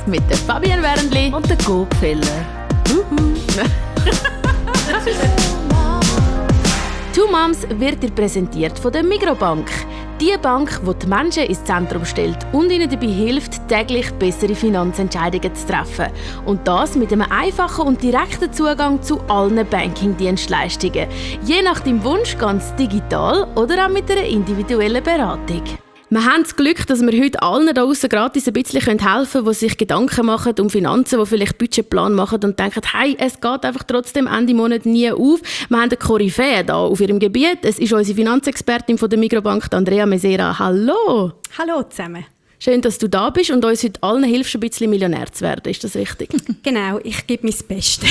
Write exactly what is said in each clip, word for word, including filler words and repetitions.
mit der Fabienne Wernli und der Gopfeller. «Two Moms» wird dir präsentiert von der Migros-Bank. Die Bank, die die Menschen ins Zentrum stellt und ihnen dabei hilft, täglich bessere Finanzentscheidungen zu treffen. Und das mit einem einfachen und direkten Zugang zu allen Banking-Dienstleistungen. Je nach deinem Wunsch ganz digital oder auch mit einer individuellen Beratung. Wir haben das Glück, dass wir heute allen da draussen gratis ein bisschen helfen können, die sich Gedanken machen um Finanzen, die vielleicht Budgetplan machen und denken, hey, es geht einfach trotzdem Ende Monat nie auf. Wir haben eine Koryphäe hier auf ihrem Gebiet. Es ist unsere Finanzexpertin von der Migros-Bank, Andrea Mesera. Hallo! Hallo zusammen. Schön, dass du da bist und uns heute allen hilfst, ein bisschen Millionär zu werden. Ist das richtig? Genau, ich gebe mein Bestes.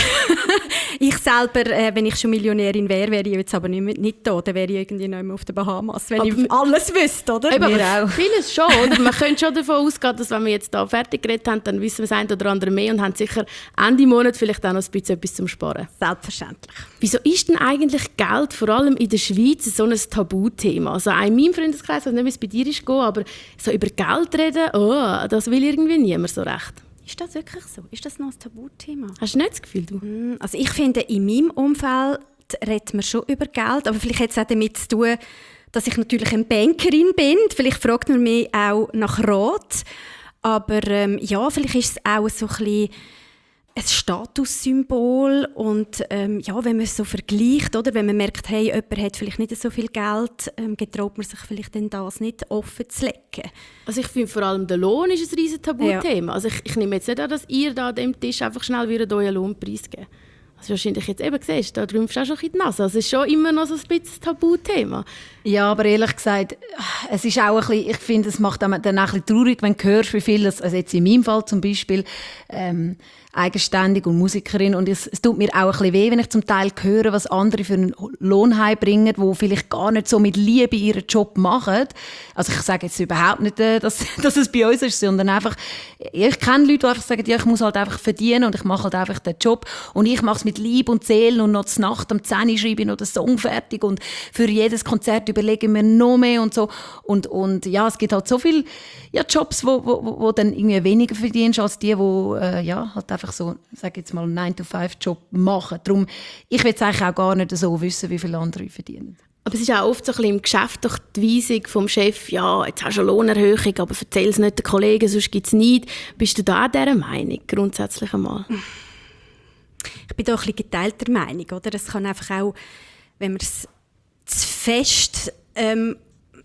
Ich selber, äh, wenn ich schon Millionärin wäre, wäre ich jetzt aber nicht, nicht da. Dann wäre ich irgendwie nicht mehr auf den Bahamas, wenn aber ich alles wüsste, oder? Eben, auch. Vieles schon. Oder? Man könnte schon davon ausgehen, dass wenn wir jetzt hier fertig geredet haben, dann wissen wir das eine oder andere mehr und haben sicher Ende Monat vielleicht auch noch ein bisschen etwas zum Sparen. Selbstverständlich. Wieso ist denn eigentlich Geld, vor allem in der Schweiz, so ein Tabuthema? Also auch in meinem Freundeskreis, ich weiß nicht, wie es bei dir ist, aber so über Geld reden, oh, das will irgendwie niemand so recht. Ist das wirklich so? Ist das noch ein Tabuthema? Hast du nicht das Gefühl, du? Also ich finde, in meinem Umfeld redet man schon über Geld, aber vielleicht hat es auch damit zu tun, dass ich natürlich eine Bankerin bin. Vielleicht fragt man mich auch nach Rat. Aber ähm, ja, vielleicht ist es auch so ein bisschen ein Statussymbol und ähm, ja, wenn man es so vergleicht, oder wenn man merkt, hey, jemand hat vielleicht nicht so viel Geld, ähm, getraut man sich vielleicht dann das nicht offen zu legen. Also ich finde vor allem der Lohn ist ein riesen Tabuthema. Ja. Also ich, ich nehme jetzt nicht an, dass ihr da an dem Tisch einfach schnell wieder euren Lohn preisgeben. Also wahrscheinlich jetzt eben siehst, da rümpfst du auch schon in die Nase. Also es ist schon immer noch so ein bisschen Tabuthema. Ja, aber ehrlich gesagt, es ist auch ein bisschen, ich finde, es macht dann auch ein bisschen traurig, wenn du hörst, wie viel, also jetzt in meinem Fall zum Beispiel, ähm, eigenständig und Musikerin. Und es, es tut mir auch ein bisschen weh, wenn ich zum Teil höre, was andere für einen Lohn heimbringen, die vielleicht gar nicht so mit Liebe ihren Job machen. Also ich sage jetzt überhaupt nicht, dass, dass es bei uns ist, sondern einfach, ich kenne Leute, die einfach sagen, ja, ich muss halt einfach verdienen und ich mache halt einfach den Job. Und ich mache es mit Liebe und Seele und noch zur Nacht um zehn Uhr schreibe ich noch den Song fertig und für jedes Konzert überlege ich mir noch mehr und so. Und, und ja, es gibt halt so viele ja, Jobs, wo, wo, wo dann irgendwie weniger verdienst als die, die äh, ja, halt einfach so, sag jetzt mal, einen nine to five Job machen. Darum, ich will es eigentlich auch gar nicht so wissen, wie viele andere verdienen. Aber es ist auch oft so ein bisschen im Geschäft doch die Weisung vom Chef, ja, jetzt hast du eine Lohnerhöhung, aber erzähl es nicht den Kollegen, sonst gibt es nichts. Bist du da dieser Meinung, grundsätzlich einmal? Ich bin da ein bisschen geteilter Meinung, oder? Es kann einfach auch, wenn man es zu fest ähm,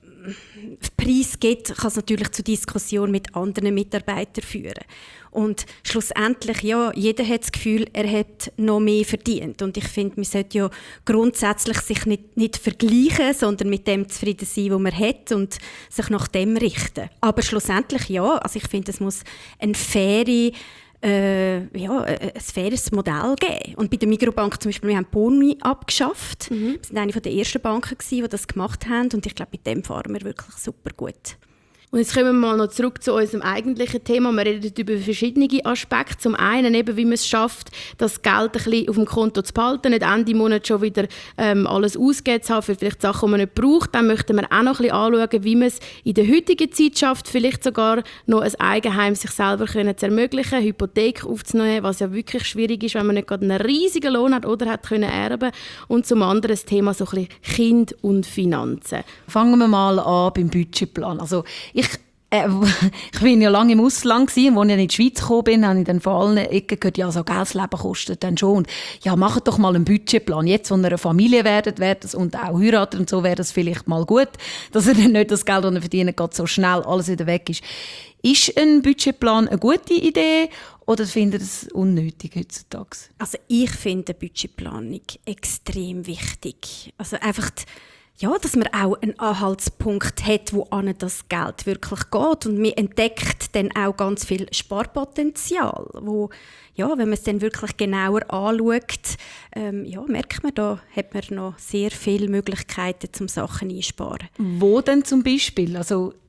Preis gibt, kann es natürlich zu Diskussionen mit anderen Mitarbeitern führen. Und schlussendlich, ja, jeder hat das Gefühl, er hat noch mehr verdient. Und ich finde, man sollte ja grundsätzlich sich nicht, nicht vergleichen, sondern mit dem zufrieden sein, was man hat und sich nach dem richten. Aber schlussendlich, ja, also ich finde, es muss eine faire Äh, ja, ein faires Modell geben. Und bei der Migros-Bank zum Beispiel, wir haben Boni abgeschafft. Mhm. Wir waren eine der ersten Banken, die das gemacht haben. Und ich glaube, mit dem fahren wir wirklich super gut. Und jetzt kommen wir mal noch zurück zu unserem eigentlichen Thema. Wir reden über verschiedene Aspekte. Zum einen, eben, wie man es schafft, das Geld ein bisschen auf dem Konto zu behalten, nicht Ende Monat schon wieder ähm, alles ausgegeben zu haben für vielleicht Sachen, die man nicht braucht. Dann möchten wir auch noch ein bisschen anschauen, wie man es in der heutigen Zeit schafft, vielleicht sogar noch ein Eigenheim sich selber können zu ermöglichen, eine Hypothek aufzunehmen, was ja wirklich schwierig ist, wenn man nicht gerade einen riesigen Lohn hat oder hat können erben. Und zum anderen das Thema so ein bisschen Kind und Finanzen. Fangen wir mal an beim Budgetplan. Also ich Äh, ich war ja lange im Ausland gewesen, und als ich in die Schweiz gekommen bin, habe ich dann von allen Ecken gehört, ja, so Geld, das Leben kostet dann schon. Und ja, macht doch mal einen Budgetplan. Jetzt, wenn ihr eine Familie werdet, werdet und auch heiratet und so, wäre das vielleicht mal gut, dass ihr dann nicht das Geld, das ihr verdient, gerade so schnell alles wieder weg ist. Ist ein Budgetplan eine gute Idee oder findet ihr es unnötig heutzutage? Also ich finde Budgetplanung extrem wichtig. Also einfach die Ja, dass man auch einen Anhaltspunkt hat, wo an das Geld wirklich geht. Und man entdeckt dann auch ganz viel Sparpotenzial, wo, ja, wenn man es dann wirklich genauer anschaut, ähm, ja, merkt man, da hat man noch sehr viele Möglichkeiten, um Sachen einzusparen. Wo denn zum Beispiel? Also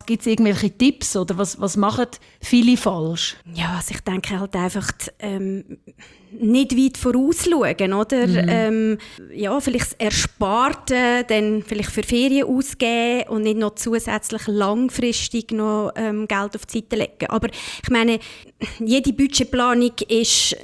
Gibt es irgendwelche Tipps oder was, was machen viele falsch? Ja, also ich denke halt einfach ähm, nicht weit vorausschauen, oder? Mhm. Ähm, ja, vielleicht das Ersparte dann vielleicht für Ferien ausgeben und nicht noch zusätzlich langfristig noch ähm, Geld auf die Seite legen. Aber ich meine, jede Budgetplanung ist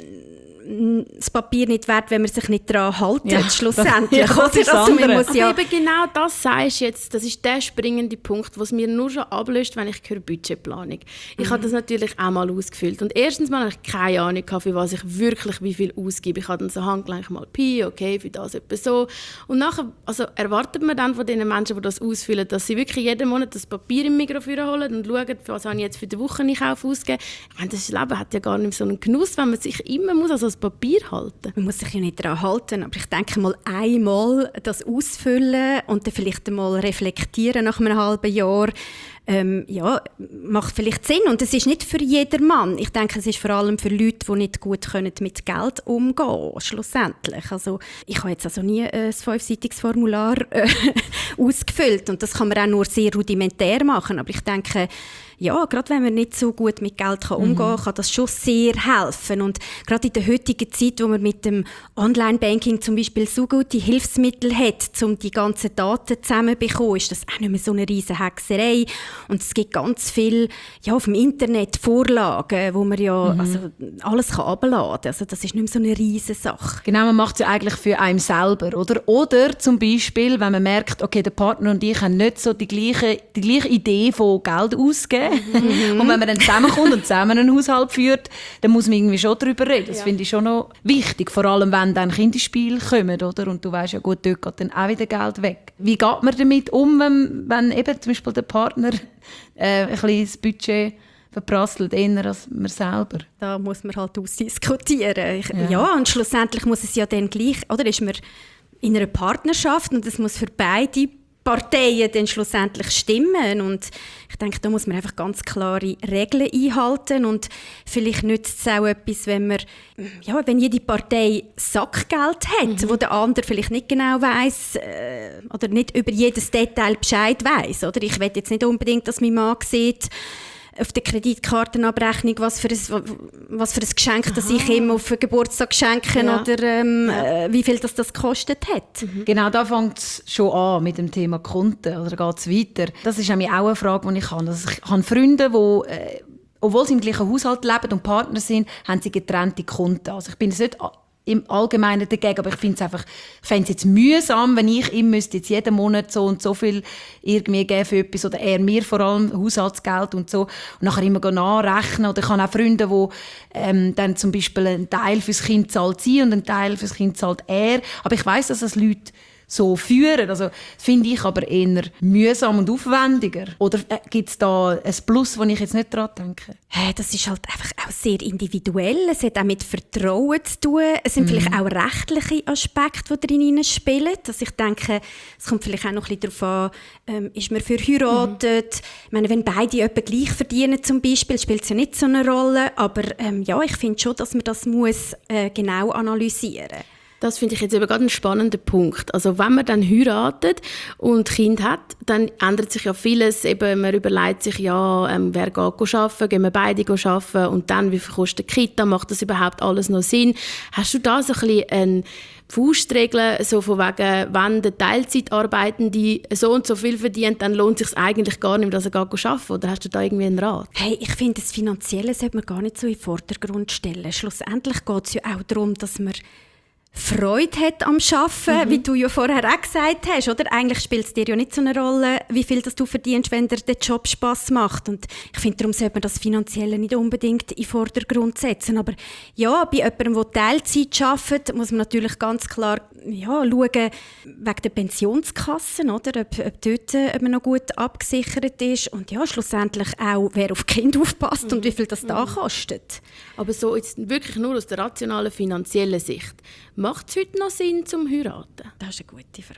das Papier nicht wert, wenn man sich nicht daran hält, ja, schlussendlich. Das, ja, das ist also man muss ja eben genau das sagst jetzt, das ist der springende Punkt, was mir nur schon ablöst, wenn ich höre Budgetplanung. Ich mhm. habe das natürlich auch mal ausgefüllt und erstens mal habe ich keine Ahnung, für was ich wirklich wie viel ausgebe. Ich habe dann so handgleich mal Pi, okay, für das etwa so. Und nachher also erwartet man dann von den Menschen, die das ausfüllen, dass sie wirklich jeden Monat das Papier im Mikrofon holen und schauen, für was habe ich jetzt für den Wocheneinkauf ausgegeben. Ich meine, das Leben hat ja gar nicht so einen Genuss, wenn man sich immer muss, also Papier halten. Man muss sich ja nicht daran halten, aber ich denke mal einmal das ausfüllen und dann vielleicht einmal reflektieren nach einem halben Jahr, ähm, ja, macht vielleicht Sinn. Und es ist nicht für jedermann. Ich denke, es ist vor allem für Leute, die nicht gut können mit Geld umgehen können, schlussendlich. Also, ich habe jetzt also nie ein fünfseitiges Formular äh, ausgefüllt und das kann man auch nur sehr rudimentär machen. Aber ich denke, ja, gerade wenn man nicht so gut mit Geld kann umgehen kann, mhm. kann das schon sehr helfen. Und gerade in der heutigen Zeit, wo man mit dem Online-Banking zum Beispiel so gute Hilfsmittel hat, um die ganzen Daten zusammenzubekommen, ist das auch nicht mehr so eine riesen Hexerei. Und es gibt ganz viele ja, auf dem Internet Vorlagen, wo man ja mhm. also, alles kann herunterladen kann. Also das ist nicht mehr so eine riesen Sache. Genau, man macht es ja eigentlich für einen selber, oder? Oder zum Beispiel, wenn man merkt, okay, der Partner und ich haben nicht so die gleiche, die gleiche Idee von Geld ausgeben. Mhm. Und wenn man dann zusammenkommt und zusammen einen Haushalt führt, dann muss man irgendwie schon darüber reden. Das ja. finde ich schon noch wichtig, vor allem wenn dann Kinderspiele kommen, oder? Und du weißt ja gut, dort geht dann auch wieder Geld weg. Wie geht man damit um, wenn, wenn eben zum Beispiel der Partner äh, ein bisschen das Budget verprasselt, eher als man selber? Da muss man halt ausdiskutieren. Ich, ja. ja, und schlussendlich muss es ja dann gleich, oder ist man in einer Partnerschaft und es muss für beide Parteien dann schlussendlich stimmen. Und ich denke, da muss man einfach ganz klare Regeln einhalten. Und vielleicht nützt es auch etwas, wenn man, ja, wenn jede Partei Sackgeld hat, mhm. wo der andere vielleicht nicht genau weiss äh, oder nicht über jedes Detail Bescheid weiss. Oder ich will jetzt nicht unbedingt, dass mein Mann sieht, auf der Kreditkartenabrechnung, was für ein, was für ein Geschenk das ich ihm auf den Geburtstag schenke ja. oder ähm, ja. äh, wie viel das, das gekostet hat. Mhm. Genau, da fängt es schon an mit dem Thema Konten oder geht es weiter. Das ist auch eine Frage, die ich habe. Also ich habe Freunde, die, äh, obwohl sie im gleichen Haushalt leben und Partner sind, haben sie getrennte Konten. Also ich bin es nicht im Allgemeinen dagegen, aber ich finde es einfach, ich fände es jetzt mühsam, wenn ich ihm müsste jetzt jeden Monat so und so viel irgendwie geben für etwas oder er mir vor allem Haushaltsgeld und so und nachher immer nachrechnen. Oder ich habe auch Freunde, die ähm, dann zum Beispiel einen Teil fürs Kind zahlt sie und einen Teil fürs Kind zahlt er. Aber ich weiss, dass das Leute so führen. Also finde ich aber eher mühsam und aufwendiger. Oder äh, gibt es da ein Plus, wo ich jetzt nicht dran denke? Hey, das ist halt einfach auch sehr individuell. Es hat auch mit Vertrauen zu tun. Es sind mhm. vielleicht auch rechtliche Aspekte, die darin spielen. Also ich denke, es kommt vielleicht auch noch ein bisschen darauf an, ähm, ist man verheiratet? Mhm. Ich meine, wenn beide etwa gleich verdienen zum Beispiel, spielt es ja nicht so eine Rolle. Aber ähm, ja, ich finde schon, dass man das muss, äh, genau analysieren muss. Das finde ich jetzt eben gerade einen spannenden Punkt. Also wenn man dann heiratet und Kind hat, dann ändert sich ja vieles. Eben, man überlegt sich, ja, ähm, wer geht arbeiten, gehen wir beide arbeiten und dann, wie viel kostet die Kita, macht das überhaupt alles noch Sinn? Hast du da so ein bisschen eine Faustregel, so von wegen, wenn der Teilzeitarbeitende so und so viel verdient, dann lohnt es sich eigentlich gar nicht mehr, dass er arbeiten geht? Oder hast du da irgendwie einen Rat? Hey, ich finde, das Finanzielle sollte man gar nicht so in den Vordergrund stellen. Schlussendlich geht es ja auch darum, dass man Freude hat am Arbeiten, mhm. wie du ja vorher auch gesagt hast, oder? Eigentlich spielt es dir ja nicht so eine Rolle, wie viel das du verdienst, wenn dir der Job Spass macht. Und ich finde, darum sollte man das Finanzielle nicht unbedingt in den Vordergrund setzen. Aber ja, bei jemandem, der Teilzeit arbeitet, muss man natürlich ganz klar ja, schauen, wegen der Pensionskassen, oder? Ob, ob dort ob man noch gut abgesichert ist. Und ja, schlussendlich auch, wer auf die Kinder aufpasst mhm. und wie viel das da kostet. Aber so jetzt wirklich nur aus der rationalen finanziellen Sicht. macht es heute noch Sinn zum Heiraten? Das ist eine gute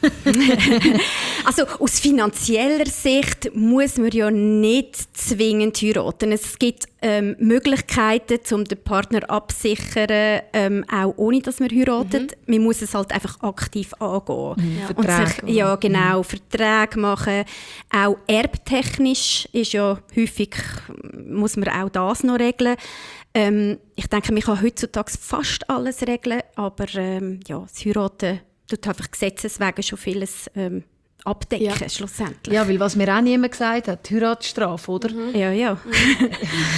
Frage. Also aus finanzieller Sicht muss man ja nicht zwingend heiraten. Es gibt ähm, Möglichkeiten, um den Partner absichern, ähm, auch ohne dass man heiratet. Mhm. Man muss es halt einfach aktiv angehen. Mhm. Ja. Und Verträge, sich, ja, genau, mhm. Verträge machen. Auch erbtechnisch ist ja häufig, muss man auch das noch regeln. Ähm, ich denke, man kann heutzutage fast alles regeln, aber ähm, ja, das Heiraten tut einfach gesetzeswegen schon vieles ähm, abdecken, ja. schlussendlich. Ja, weil was mir auch niemand gesagt hat, die Heiratsstrafe, oder? Mhm. Ja, ja. Mhm.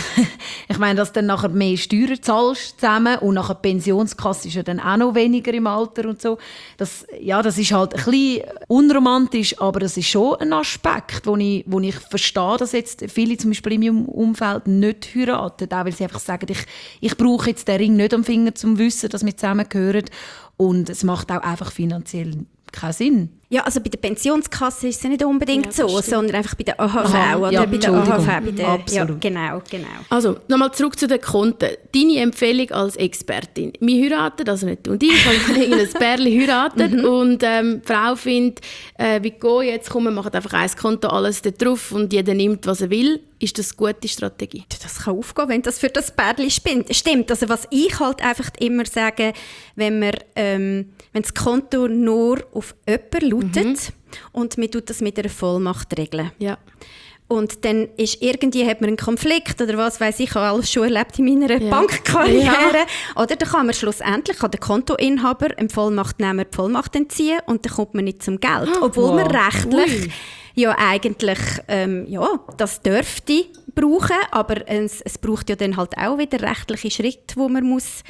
Ich meine, dass du dann nachher mehr Steuern zahlst zusammen und nachher die Pensionskasse ist ja dann auch noch weniger im Alter und so. Das, ja, das ist halt ein bisschen unromantisch, aber das ist schon ein Aspekt, wo ich, wo ich verstehe, dass jetzt viele zum Beispiel in meinem Umfeld nicht heiraten, auch weil sie einfach sagen, ich, ich brauche jetzt den Ring nicht am Finger, um zu wissen, dass wir zusammengehören. Und es macht auch einfach finanziell keinen Sinn. Ja, also bei der Pensionskasse ist es nicht unbedingt ja, so, stimmt. sondern einfach bei der A H V. Aha, oder ja, bei der A H V. Bei der, Absolut. Ja, genau, genau. Also, nochmal zurück zu den Konten. Deine Empfehlung als Expertin. Wir heiraten, also nicht du und ich, sondern irgendein Pärchen heiraten und ähm, die Frau findet, äh, wie geht jetzt, komm, wir machen einfach ein Konto, alles da drauf und jeder nimmt, was er will. Ist das eine gute Strategie? Das kann aufgehen, wenn das für das Pärchen stimmt. Also was ich halt einfach immer sage, wenn, man, ähm, wenn das Konto nur auf jemanden lautet mhm. und man tut das mit einer Vollmacht regeln. Ja. Und dann ist irgendwie, hat man einen Konflikt oder was weiß ich, ich habe alles schon erlebt in meiner ja. Bankkarriere. Ja. Oder dann kann man schlussendlich, kann der Kontoinhaber dem Vollmachtnehmer die Vollmacht entziehen und dann kommt man nicht zum Geld. Obwohl wow. man rechtlich Ui. ja eigentlich ähm, ja, das dürfte brauchen, aber es, es braucht ja dann halt auch wieder rechtliche Schritte, wo man muss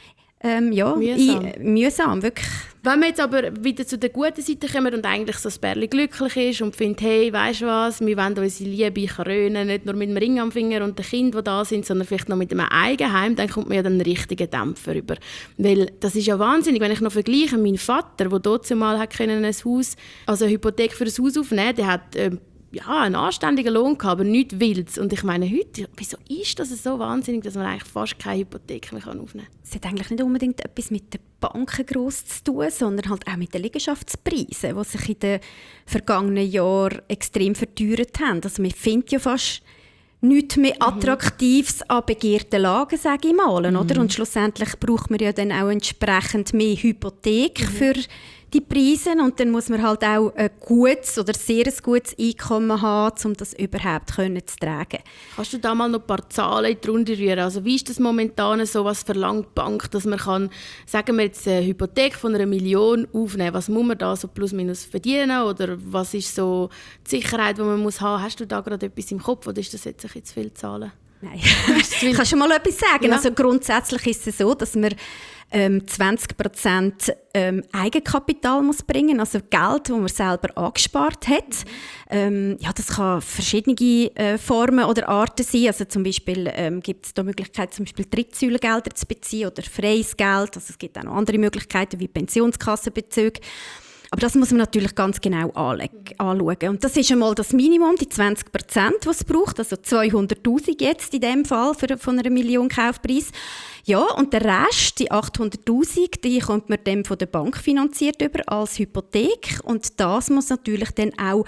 ähm, ja, mühsam. I, mühsam, wirklich. Wenn wir jetzt aber wieder zu der guten Seite kommen und eigentlich so das Pärchen glücklich ist und findet, hey, weisst du was, wir wollen unsere Liebe krönen, nicht nur mit einem Ring am Finger und den Kindern, die da sind, sondern vielleicht noch mit einem Eigenheim, dann kommt man ja den richtigen Dämpfer über. Weil das ist ja wahnsinnig, wenn ich noch vergleiche, mein Vater, der dort mal hat können ein Haus, also eine Hypothek für ein Haus aufnehmen, der hat äh, ja, einen anständigen Lohn gehabt, aber nichts Wildes. Und ich meine, heute, wieso ist das so wahnsinnig, dass man eigentlich fast keine Hypothek mehr aufnehmen kann? Es hat eigentlich nicht unbedingt etwas mit den Banken gross zu tun, sondern halt auch mit den Liegenschaftspreisen, die sich in den vergangenen Jahren extrem verteuert haben. Also man findet ja fast nichts mehr Attraktives mhm. an begehrten Lagen, sage ich mal. Mhm. Oder? Und schlussendlich braucht man ja dann auch entsprechend mehr Hypothek mhm. für die Preise und dann muss man halt auch ein gutes oder sehr ein gutes Einkommen haben, um das überhaupt können zu tragen. Kannst du da mal noch ein paar Zahlen in die Runde rühren? Also wie ist das momentan so, was verlangt die Bank, dass man kann, sagen wir jetzt eine Hypothek von einer Million aufnehmen, was muss man da so plus minus verdienen oder was ist so die Sicherheit, die man muss haben? Hast du da gerade etwas im Kopf oder ist das jetzt ein bisschen zu viele Zahlen? Nein, ich kann schon mal etwas sagen. Ja. Also grundsätzlich ist es so, dass man ähm, zwanzig Prozent ähm, Eigenkapital muss bringen, also Geld, das man selber angespart hat. Mhm. Ähm, ja, das kann verschiedene äh, Formen oder Arten sein. Also zum Beispiel ähm, gibt es da Möglichkeit, zum Beispiel Drittsäulengelder zu beziehen oder freies Geld. Also es gibt auch noch andere Möglichkeiten wie Pensionskassenbezüge. Aber das muss man natürlich ganz genau anschauen. Und das ist einmal das Minimum, die zwanzig Prozent, die es braucht, also zweihunderttausend jetzt in dem Fall für, von einer Million Kaufpreis. Ja, und der Rest, die achthunderttausend, die kommt man dann von der Bank finanziert über als Hypothek. Und das muss natürlich dann auch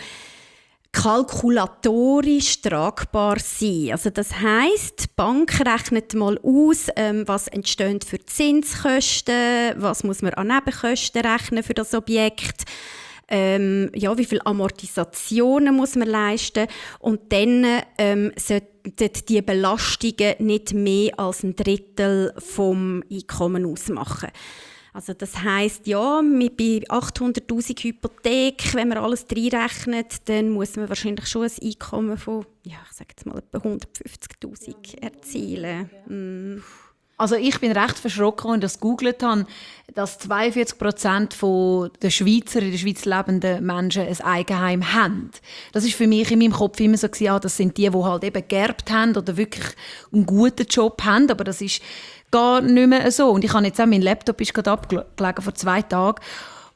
kalkulatorisch tragbar sein. Also das heisst, die Bank rechnet mal aus, ähm, was entstehen für Zinskosten, was muss man an Nebenkosten rechnen für das Objekt, ähm, ja, wie viele Amortisationen muss man leisten und dann ähm, sollten die Belastungen nicht mehr als ein Drittel vom Einkommen ausmachen. Also das heisst, ja, mit bei achthunderttausend Hypothek, wenn man alles reinrechnet, dann muss man wahrscheinlich schon ein Einkommen von, ja, ich sage jetzt mal etwa hundertfünfzigtausend erzielen. Mm. Also ich bin recht verschrocken, als ich das gegoogelt habe, dass zweiundvierzig Prozent der Schweizer, in der Schweiz lebenden Menschen ein Eigenheim haben. Das ist für mich in meinem Kopf immer so gewesen, ja, das sind die, die halt eben geerbt haben oder wirklich einen guten Job haben, aber das ist gar nicht mehr so. Und ich habe jetzt auch, mein Laptop ist gerade abgelegen vor zwei Tagen.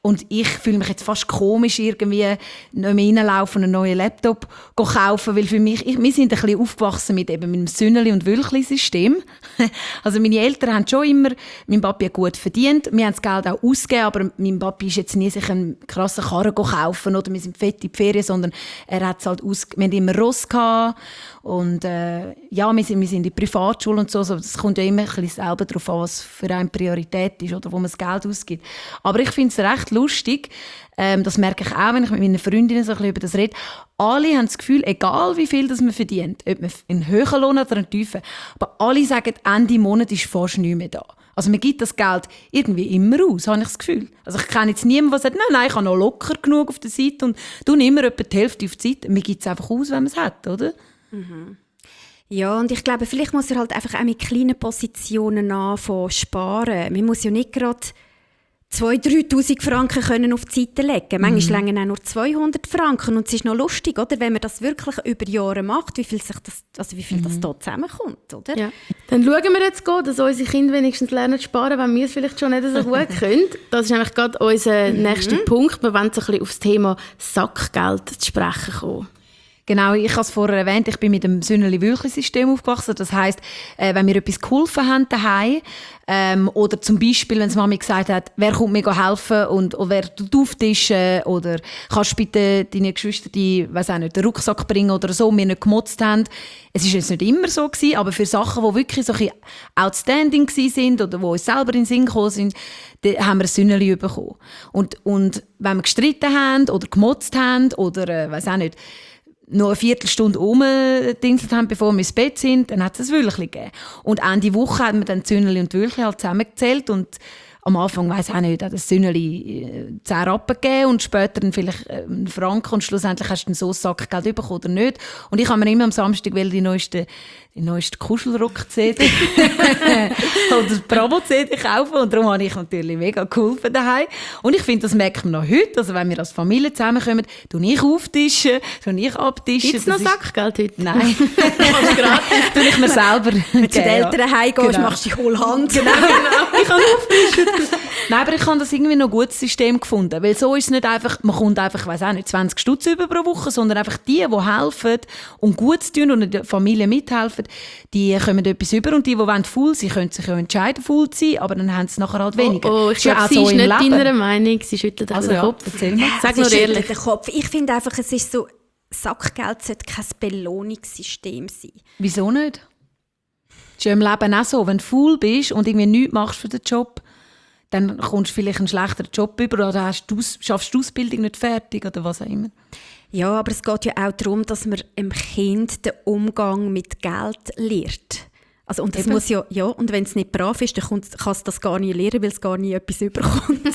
Und ich fühle mich jetzt fast komisch, irgendwie nicht mehr reinlaufen und einen neuen Laptop kaufen, weil für mich, ich, wir sind ein bisschen aufgewachsen mit eben meinem Sünneli- und Wülchli-System. Also meine Eltern haben schon immer, mein Papi hat gut verdient, wir haben das Geld auch ausgegeben, aber mein Papi ist jetzt nie sich einen krassen Karren kaufen oder wir sind fett in die Ferien, sondern er hat es halt aus, wir hatten immer Ross gehabt und äh, ja, wir sind, wir sind in die Privatschule und so, so, das kommt ja immer ein bisschen selber darauf an, was für eine Priorität ist oder wo man das Geld ausgibt. Aber ich finde es recht lustig, ähm, das merke ich auch, wenn ich mit meinen Freundinnen so ein bisschen über das rede, alle haben das Gefühl, egal wie viel das man verdient, ob man einen hohen Lohn oder einen tiefen, aber alle sagen, Ende Monat ist fast nichts mehr da. Also man gibt das Geld irgendwie immer aus, habe ich das Gefühl. Also ich kenne jetzt niemanden, der sagt, nein, nein, ich habe noch locker genug auf der Seite und tue immer etwa die Hälfte auf die Seite. Man gibt es einfach aus, wenn man es hat, oder? Mhm. Ja, und ich glaube, vielleicht muss er halt einfach auch mit kleinen Positionen anfangen sparen. Man muss ja nicht gerade zweitausend, dreitausend Franken können auf die Seite legen. Manchmal mhm. länger auch nur zweihundert Franken. Und es ist noch lustig, oder? Wenn man das wirklich über Jahre macht, wie viel, sich das, also wie viel mhm. das da zusammenkommt. Oder? Ja. Dann schauen wir jetzt, gehen, dass unsere Kinder wenigstens lernen zu sparen, wenn wir es vielleicht schon nicht so gut können. Das ist nämlich gerade unser mhm. nächster Punkt. Wir wollen so ein bisschen auf das Thema Sackgeld zu sprechen kommen. Genau, ich habe es vorher erwähnt, ich bin mit dem Sünneli-Wülchli-System aufgewachsen. Das heisst, äh, wenn wir etwas geholfen haben daheim, ähm, oder zum Beispiel, wenn die Mami gesagt hat, wer kommt mir helfen und, und wer tut auftischen oder kannst du bitte deine Geschwister die, weiss auch nicht, den Rucksack bringen oder so, wir nicht gemotzt haben. Es war jetzt nicht immer so gewesen, aber für Sachen, die wirklich so ein bisschen outstanding sind oder die uns selber in den Sinn gekommen sind, da haben wir ein Sünneli bekommen. Und, und wenn wir gestritten haben oder gemotzt haben oder äh, weiss auch nicht, noch eine Viertelstunde rumgedingselt haben, bevor wir ins Bett sind, dann hat es ein Wülchli gegeben. Und Ende Woche haben wir dann Sünneli und Wülchli halt zusammengezählt und am Anfang, weiss auch nicht, hat das Sünneli zehn Rappen gegeben und später dann vielleicht einen Franken und schlussendlich hast du dann so ein Sackgeld bekommen oder nicht. Und ich habe mir immer am Samstag die neueste, die neueste Kuschelrock-C D oder das Bravo-C D kaufen und darum habe ich natürlich mega geholfen daheim. Und ich finde, das merkt man noch heute, also wenn wir als Familie zusammenkommen, tue ich auftischen, tue ich abtischen. Gibt es noch Sackgeld heute? Nein. Gratis. Tue ich mir selber. Wenn du zu den Eltern heimgehst, genau. machst du die Hohlhand. Genau, genau. Ich habe auftischen. Nein, aber ich habe das irgendwie noch ein gutes System gefunden, weil so ist es nicht einfach, man kommt einfach, ich weiss auch nicht, zwanzig Stutz über pro Woche, sondern einfach die, die helfen und Gutes tun und der Familie mithelfen, die kommen etwas über und die, die wollen faul sein, können sich ja entscheiden, faul zu sein, aber dann haben sie nachher halt weniger. Oh, oh ich glaube, sie so ist nicht Leben. Deiner Meinung, sie schüttelt also den ja, Kopf. Erzähl mal. Sag nur ehrlich. Den Kopf. Ich finde einfach, es ist so, Sackgeld sollte kein Belohnungssystem sein. Wieso nicht? Das ist ja im Leben auch so, wenn du faul bist und irgendwie nichts machst für den Job, dann kommst du vielleicht einen schlechteren Job über oder hast du, schaffst du die Ausbildung nicht fertig oder was auch immer. Ja, aber es geht ja auch darum, dass man dem Kind den Umgang mit Geld lernt. Also, und das muss ja, ja, und wenn es nicht brav ist, dann kann es das gar nicht lernen, weil es gar nie etwas überkommt.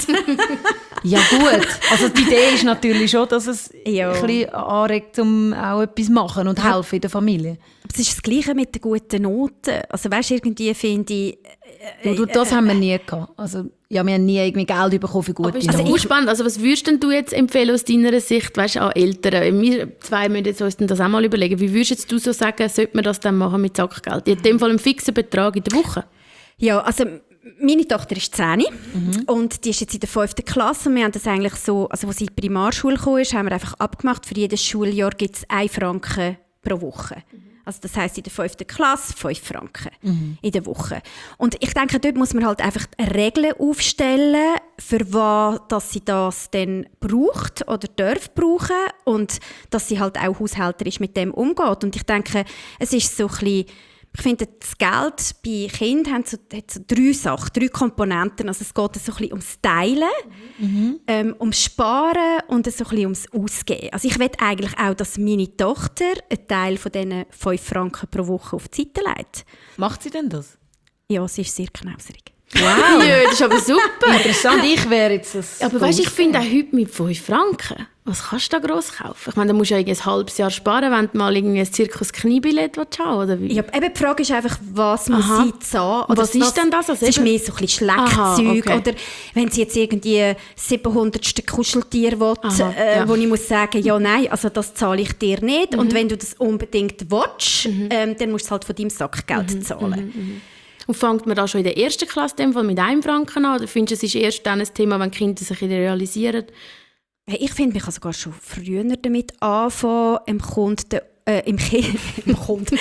Ja gut, also die Idee ist natürlich schon, dass es ja. ein bisschen anregt, um auch etwas zu machen und ja. helfen in der Familie. Aber es ist das Gleiche mit den guten Noten. Also weißt, irgendwie finde ich... Äh, du, das äh, haben wir nie gehabt. Also, ja, wir haben nie irgendwie Geld bekommen für gute aber ist Noten. das also spannend. Also was würdest denn du jetzt empfehlen aus deiner Sicht, weißt, an Eltern? Wir zwei müssen jetzt uns das auch mal überlegen. Wie würdest du so sagen, sollte man das dann machen mit Sackgeld? In dem Fall einen fixen Betrag in der Woche? Ja, also meine Tochter ist zehn mhm. und die ist jetzt in der fünften Klasse. Und wir haben das eigentlich so, also als sie in die Primarschule kam, haben wir einfach abgemacht, für jedes Schuljahr gibt es einen Franken pro Woche. Mhm. Also das heisst in der fünften Klasse fünf Franken mhm. in der Woche. Und ich denke, dort muss man halt einfach Regeln aufstellen, für was dass sie das dann braucht oder darf brauchen und dass sie halt auch haushälterisch mit dem umgeht. Und ich denke, es ist so ein bisschen, ich finde, das Geld bei Kindern hat so, hat so drei Sachen, drei Komponenten. Also es geht so ein bisschen ums Teilen, mhm. ähm, ums Sparen und so ein bisschen ums Ausgeben. Also ich will eigentlich auch, dass meine Tochter einen Teil von diesen fünf Franken pro Woche auf die Seite legt. Macht sie denn das? Ja, sie ist sehr knauserig. Wow, ja, das ist aber super. Interessant, ich wäre jetzt das. Aber weißt, ich finde auch heute mit fünf Franken, was kannst du da gross kaufen? Ich meine, da musst du ja ein halbes Jahr sparen, wenn du mal irgendwie ein Zirkus-Kniebillett haben oder wie? Ja, eben die Frage ist einfach, was muss Aha. sie zahlen? Oder was ist was, denn das? Also es ist mehr so ein bisschen Schleckzeug. Aha, okay. Oder wenn sie jetzt irgendwie siebenhundertste Kuscheltier will, Aha, äh, ja. wo ich muss sagen, ja, nein, also das zahle ich dir nicht. Mhm. Und wenn du das unbedingt willst, mhm. ähm, dann musst du es halt von deinem Sackgeld mhm, zahlen. Mhm, mhm. Und fängt man da schon in der ersten Klasse in dem Fall mit einem Franken an? Oder findest du, es ist erst dann ein Thema, wenn die Kinder sich realisieren? Ich finde, man kann sogar schon früher damit anfangen, im Kunden, äh, im Kind, im Kunden,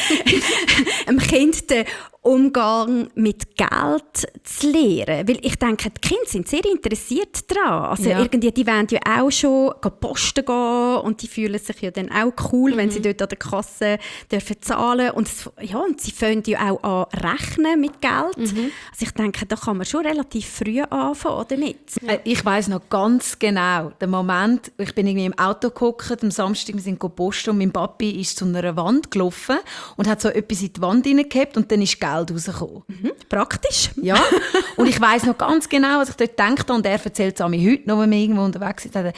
im Kind den Umgang mit Geld zu lernen. Weil ich denke, die Kinder sind sehr interessiert daran. Also ja. irgendwie, die wollen ja auch schon posten gehen und die fühlen sich ja dann auch cool, mhm. wenn sie dort an der Kasse dürfen zahlen. Und, es, ja, und sie fangen ja auch an rechnen mit Geld. Mhm. Also ich denke, da kann man schon relativ früh anfangen damit. Ja. Ich weiss noch ganz genau den Moment, ich bin irgendwie im Auto gehockt, am Samstag, wir sind posten und mein Papi ist zu einer Wand gelaufen und hat so etwas in die Wand hineingehabt und dann ist Geld rausgekommen. Mhm, praktisch. Ja. Und ich weiss noch ganz genau, was ich dort gedacht habe. Und er erzählt es mir heute noch, wenn wir irgendwo unterwegs sind.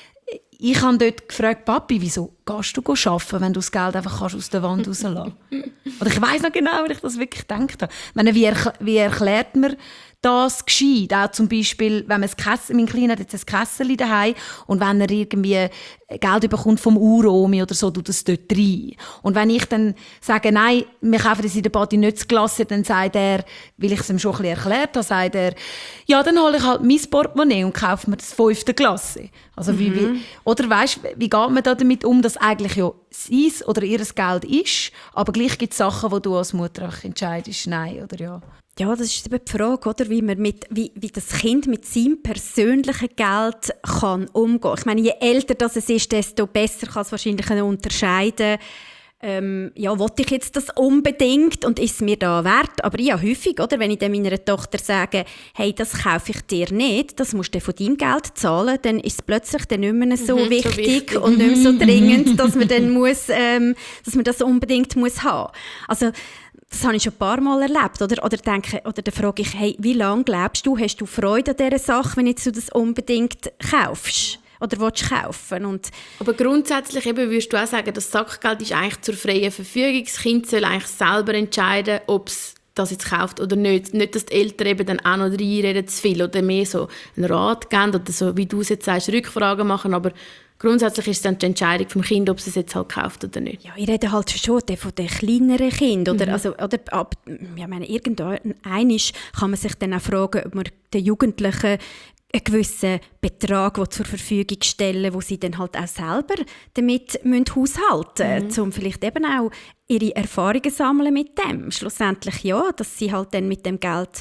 Ich habe dort gefragt, Papi, wieso gehst du arbeiten, wenn du das Geld einfach aus der Wand rauslassen kannst? Und ich weiss noch genau, wie ich das wirklich gedacht habe. Ich meine, wie, erkl- wie erklärt man das gescheit? Auch zum Beispiel, wenn man ein Kessel, mein Kleiner hat jetzt ein Kessel daheim und wenn er irgendwie Geld bekommt vom Uromi oder so, tut das dort rein. Und wenn ich dann sage, nein, wir kaufen das in der Party nicht zu Klasse, dann sagt er, weil ich es ihm schon ein bisschen erklärt habe, sagt er, ja, dann hole ich halt mein Portemonnaie und kaufe mir das fünfte Klasse. Also mhm. wie, wie, oder weißt, wie geht man da damit um, dass eigentlich ja sein oder ihr Geld ist, aber gleich gibt es Sachen, wo du als Mutter auch entscheidest, nein oder ja. Ja, das ist eben die Frage, oder? Wie, man mit, wie, wie das Kind mit seinem persönlichen Geld kann umgehen kann. Ich meine, je älter das es ist, desto besser kann es wahrscheinlich unterscheiden, ähm, ja, will ich jetzt das unbedingt und ist es mir da wert? Aber ja, häufig, oder? Wenn ich dann meiner Tochter sage, hey, das kaufe ich dir nicht, das musst du von deinem Geld zahlen, dann ist es plötzlich dann nicht mehr so, mhm, wichtig, so wichtig und nicht mehr so dringend, dass man, dann muss, ähm, dass man das unbedingt muss haben. Also, das habe ich schon ein paar Mal erlebt. Oder, oder, denke, oder dann frage ich, hey, wie lange glaubst du, hast du Freude an dieser Sache, wenn jetzt du das unbedingt kaufst? Oder willst kaufen? Und aber grundsätzlich eben würdest du auch sagen, das Sackgeld ist eigentlich zur freien Verfügung. Das Kind soll eigentlich selber entscheiden, ob es das jetzt kauft oder nicht. Nicht, dass die Eltern eben dann auch noch reinreden zu viel oder mehr so einen Rat geben oder so, wie du es jetzt sagst, Rückfragen machen. Aber grundsätzlich ist es dann die Entscheidung vom Kind, ob es es jetzt halt kauft oder nicht. Ja, ich rede halt schon von den kleineren Kindern. Oder, mhm. also, oder ab, ja, meine, irgendwann kann man sich dann auch fragen, ob man den Jugendlichen einen gewissen Betrag zur Verfügung stellen, wo sie dann halt auch selber damit haushalten müssen, mhm. um vielleicht eben auch ihre Erfahrungen sammeln mit dem. Schlussendlich ja, dass sie halt dann mit dem Geld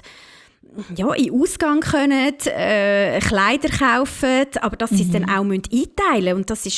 ja, in Ausgang können, äh, Kleider kaufen, aber dass sie mhm. es dann auch einteilen müssen. Und das ist,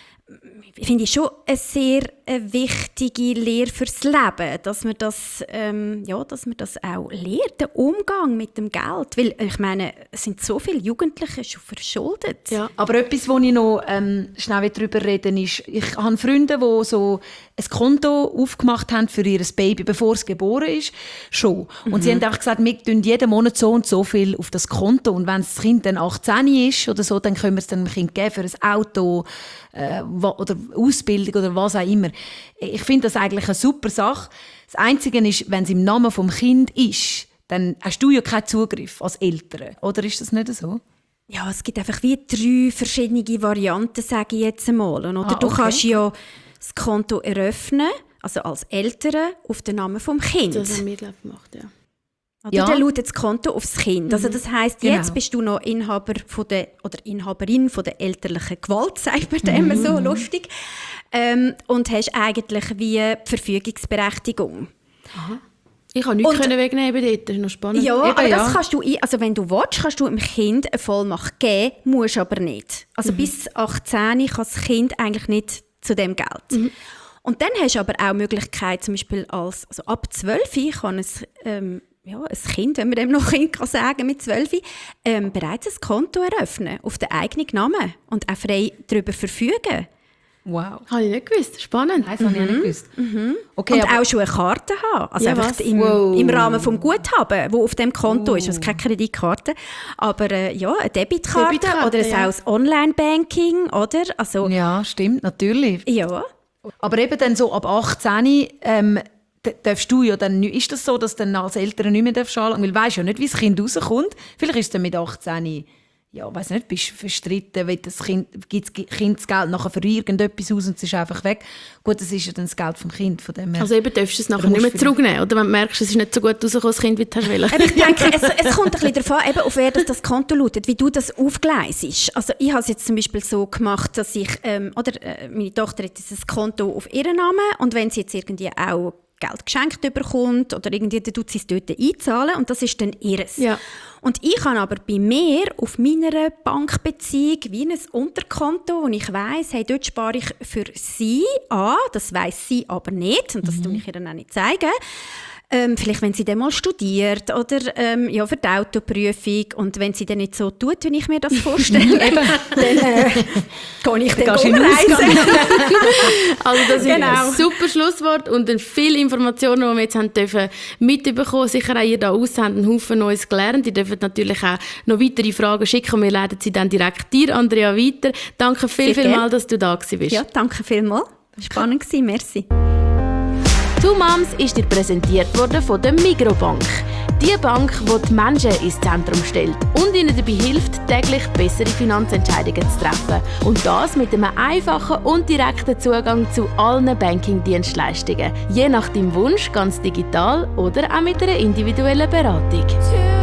finde ich, schon eine sehr eine wichtige Lehre fürs Leben, dass man das, ähm, ja, dass man das auch lehrt, den Umgang mit dem Geld. Weil, ich meine, es sind so viele Jugendliche schon verschuldet. Ja, aber etwas, wo ich noch ähm, schnell darüber reden ist, ich habe Freunde, die so ein Konto aufgemacht haben für ihr Baby, bevor es geboren ist, schon. Und mhm. sie haben einfach gesagt, wir tun jeden Monat so und so viel auf das Konto und wenn das Kind dann achtzehn ist oder so, dann können wir es dem Kind geben für ein Auto äh, oder Ausbildung oder was auch immer. Ich finde das eigentlich eine super Sache. Das Einzige ist, wenn es im Namen vom Kind ist, dann hast du ja keinen Zugriff als Eltern. Oder ist das nicht so? Ja, es gibt einfach wie drei verschiedene Varianten, sage ich jetzt einmal. Oder ah, du okay. kannst ja das Konto eröffnen, also als Eltern, auf den Namen vom Kind. Das haben wir, glaube ich, gemacht, ja. Oder ja. Dann lautet das Konto aufs Kind. Also das heisst, jetzt genau. bist du noch Inhaber von der, oder Inhaberin von der elterlichen Gewalt, sagt man dem mhm. so lustig, ähm, und hast eigentlich wie die Verfügungsberechtigung. Aha. Ich kann nichts und, wegnehmen bei dort, das ist noch spannend. Ja, Eben, aber ja. das kannst du, also wenn du willst, kannst du dem Kind eine Vollmacht geben, musst aber nicht. Also mhm. bis achtzehn kann das Kind eigentlich nicht zu dem Geld. Mhm. Und dann hast du aber auch die Möglichkeit, zum Beispiel als, also ab zwölf kann es ähm, ja, ein Kind, wenn man dem noch Kind kann sagen mit zwölf, ähm, bereits ein Konto eröffnen, auf den eigenen Namen und auch frei darüber verfügen. Wow. Habe ich nicht gewusst. Spannend. Nein, das mhm. habe ich nicht gewusst. Mhm. Okay, und auch schon eine Karte haben. Also ja, einfach im, wow. im Rahmen des Guthabens, das auf dem Konto wow. ist. Also keine Kreditkarte. Aber äh, ja, eine Debitkarte, Debitkarte oder ja. auch Online-Banking, oder? Also, ja, stimmt, natürlich. Ja. Aber eben dann so ab achtzehn ähm, darfst du ja dann, ist das so, dass du dann als Eltern nicht mehr anschauen darfst? Weil du weisst ja nicht, wie das Kind rauskommt. Vielleicht ist es dann mit achtzehn ja, weiss nicht, bist verstritten, weil das Kind, gibt das Kind das Geld nachher für irgendetwas aus und es ist einfach weg. Gut, das ist ja dann das Geld vom Kind. Von dem her. Also eben darfst du es nachher nicht mehr zurücknehmen, oder wenn du merkst, es ist nicht so gut rausgekommen, das Kind, wie du hast wollen. Ich denke, es, es kommt ein bisschen darauf an, eben, auf wer das, das Konto lautet, wie du das aufgleisest. Also ich habe es jetzt zum Beispiel so gemacht, dass ich, ähm, oder äh, meine Tochter hat dieses Konto auf ihren Namen und wenn sie jetzt irgendwie auch Geld geschenkt bekommt oder irgendwie, dann tut sie es dort einzahlen und das ist dann ihres. Ja. Und ich habe aber bei mir auf meiner Bankbeziehung wie ein Unterkonto, wo ich weiss, hey, dort spare ich für sie an, das weiss sie aber nicht und das mhm. tue ich ihr dann auch nicht zeigen. Ähm, vielleicht, wenn sie dann mal studiert oder ähm, ja, für die Autoprüfung und wenn sie dann nicht so tut, wie ich mir das vorstelle, dann äh, gehe ich dann reisen. Also das ist genau. ein super Schlusswort und viele Informationen, die wir jetzt haben dürfen mitbekommen. Sicher auch ihr da aussen habt einen Haufen Neues gelernt. Ihr dürft natürlich auch noch weitere Fragen schicken und wir leiten sie dann direkt dir, Andrea, weiter. Danke viel, viel mal, dass du da warst. Ja, danke vielmals. Spannend gewesen, merci. «Two Moms» ist dir präsentiert worden von der Migros-Bank. Die Bank, die die Menschen ins Zentrum stellt und ihnen dabei hilft, täglich bessere Finanzentscheidungen zu treffen. Und das mit einem einfachen und direkten Zugang zu allen Banking-Dienstleistungen. Je nach deinem Wunsch ganz digital oder auch mit einer individuellen Beratung.